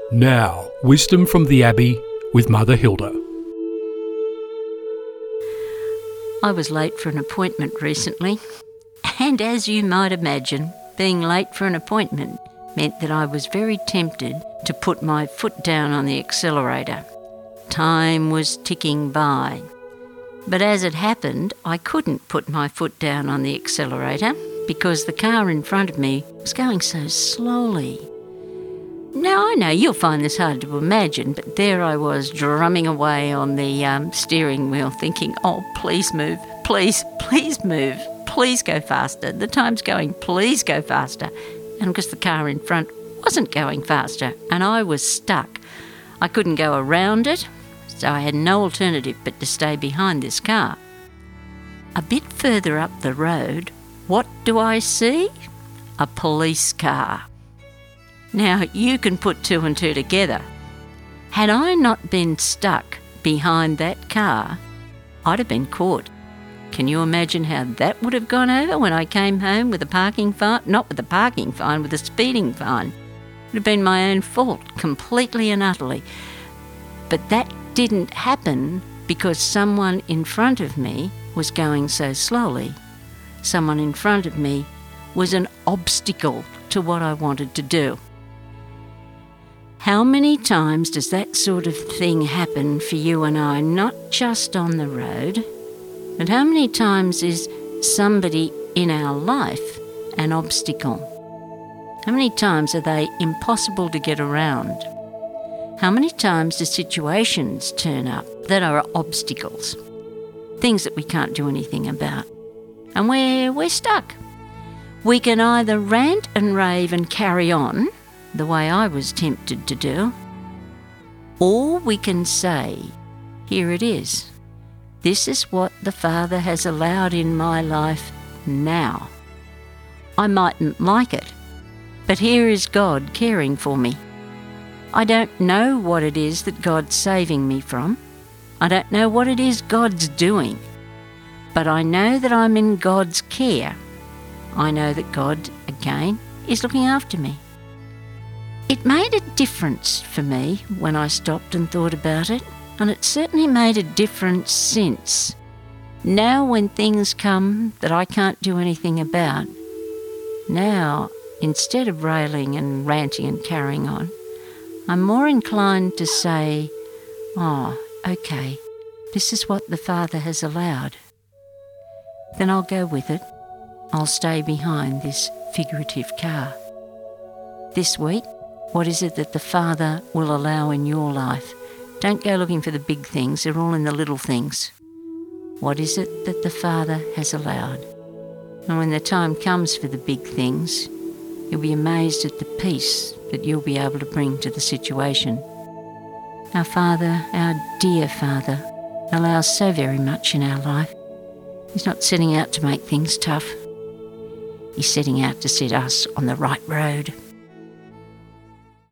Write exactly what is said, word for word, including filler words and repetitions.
Now, Wisdom from the Abbey with Mother Hilda. I was late for an appointment recently, and as you might imagine, being late for an appointment meant that I was very tempted to put my foot down on the accelerator. Time was ticking by. But as it happened, I couldn't put my foot down on the accelerator because the car in front of me was going so slowly. Now, I know you'll find this hard to imagine, but there I was drumming away on the um, steering wheel thinking, oh, please move, please, please move, please go faster. The time's going, please go faster. And because the car in front wasn't going faster and I was stuck. I couldn't go around it, so I had no alternative but to stay behind this car. A bit further up the road, what do I see? A police car. Now, you can put two and two together. Had I not been stuck behind that ar, I'd have been caught. Can you imagine how that would have gone over when I came home with a parking fine? Not with a parking fine, with a speeding fine. It would have been my own fault, completely and utterly. But that didn't happen because someone in front of me was going so slowly. Someone in front of me was an obstacle to what I wanted to do. How many times does that sort of thing happen for you and I, not just on the road, but how many times is somebody in our life an obstacle? How many times are they impossible to get around? How many times do situations turn up that are obstacles? Things that we can't do anything about. And we're, we're stuck. We can either rant and rave and carry on, the way I was tempted to do, or we can say, here it is. This is what the Father has allowed in my life now. I mightn't like it, but here is God caring for me. I don't know what it is that God's saving me from. I don't know what it is God's doing, but I know that I'm in God's care. I know that God, again, is looking after me. It made a difference for me when I stopped and thought about it, and it certainly made a difference since. Now when things come that I can't do anything about, now, instead of railing and ranting and carrying on, I'm more inclined to say, oh, okay, this is what the Father has allowed. Then I'll go with it. I'll stay behind this figurative car. This week, what is it that the Father will allow in your life? Don't go looking for the big things, they're all in the little things. What is it that the Father has allowed? And when the time comes for the big things, you'll be amazed at the peace that you'll be able to bring to the situation. Our Father, our dear Father, allows so very much in our life. He's not setting out to make things tough. He's setting out to set us on the right road.